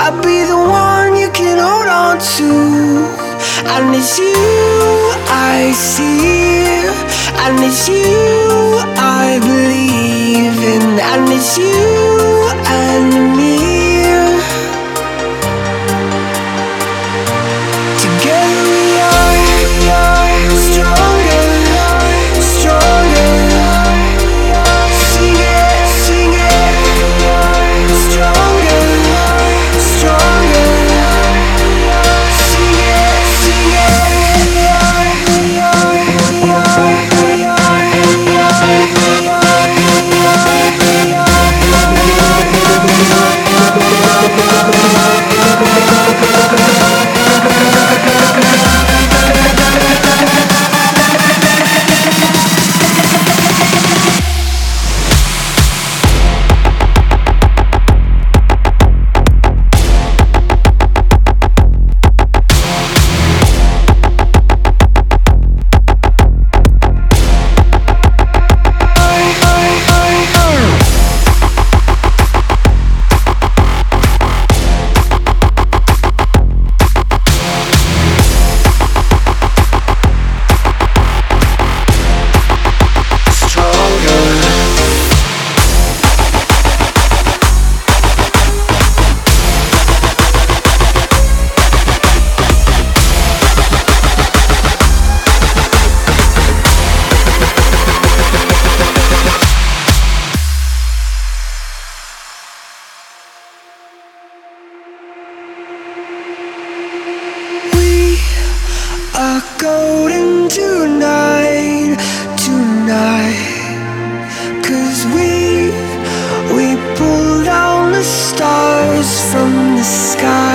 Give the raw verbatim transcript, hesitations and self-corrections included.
I'll be the one you can hold on to. And it's you I see, and it's you I believe in, and it's you and me. Together we are, we are stronger, stronger. Sing it, sing it, stronger, stronger. Sing it, sing it. We are, we are, we are, we are, we are, we are, we are, are golden tonight, tonight. 'Cause we, we pull down the stars from the sky.